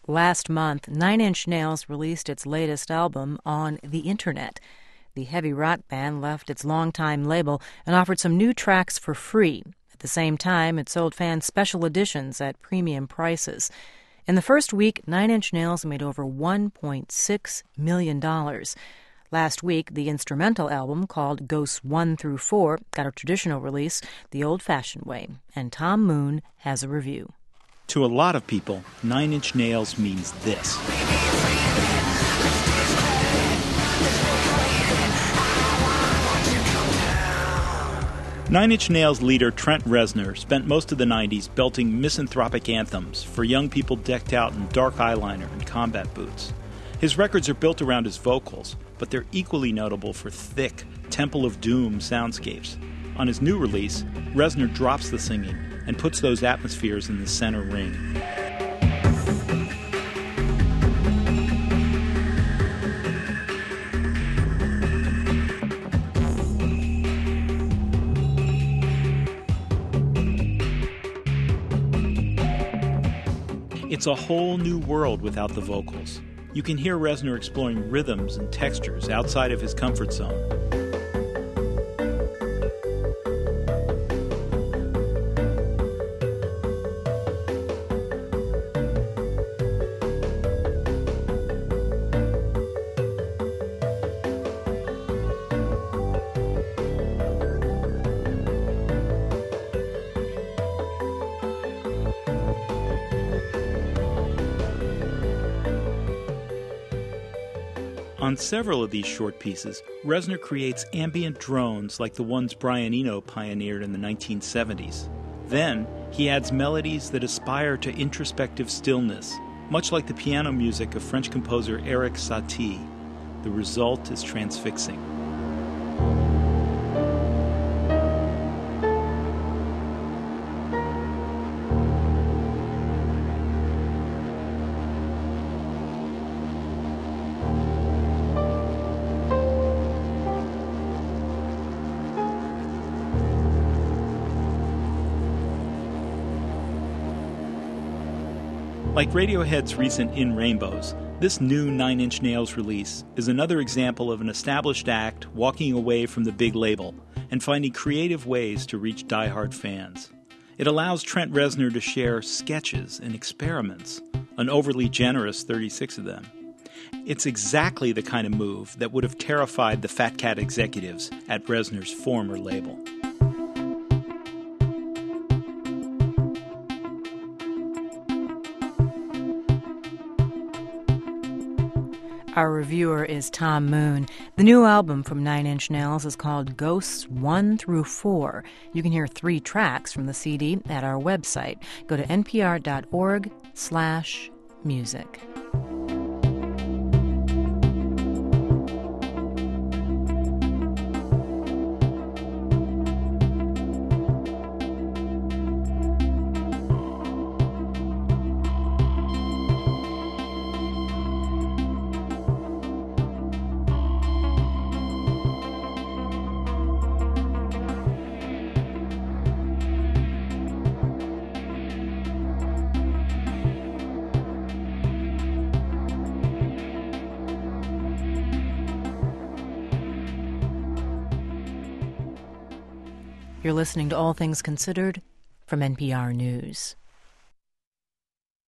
Last month, Nine Inch Nails released its latest album on the Internet. The heavy rock band left its longtime label and offered some new tracks for free. At the same time, it sold fans special editions at premium prices. In the first week, Nine Inch Nails made over $1.6 million. Last week, the instrumental album, called Ghosts 1 through 4, got a traditional release the old-fashioned way, and Tom Moon has a review. To a lot of people, Nine Inch Nails means this. Nine Inch Nails leader Trent Reznor spent most of the 90s belting misanthropic anthems for young people decked out in dark eyeliner and combat boots. His records are built around his vocals, but they're equally notable for thick, Temple of Doom soundscapes. On his new release, Reznor drops the singing and puts those atmospheres in the center ring. It's a whole new world without the vocals. You can hear Reznor exploring rhythms and textures outside of his comfort zone. On several of these short pieces, Reznor creates ambient drones like the ones Brian Eno pioneered in the 1970s. Then, he adds melodies that aspire to introspective stillness, much like the piano music of French composer Erik Satie. The result is transfixing. Like Radiohead's recent In Rainbows, this new Nine Inch Nails release is another example of an established act walking away from the big label and finding creative ways to reach diehard fans. It allows Trent Reznor to share sketches and experiments, an overly generous 36 of them. It's exactly the kind of move that would have terrified the Fat Cat executives at Reznor's former label. Our reviewer is Tom Moon. The new album from Nine Inch Nails is called Ghosts 1 through 4. You can hear 3 tracks from the CD at our website. Go to npr.org/music. You're listening to All Things Considered from NPR News.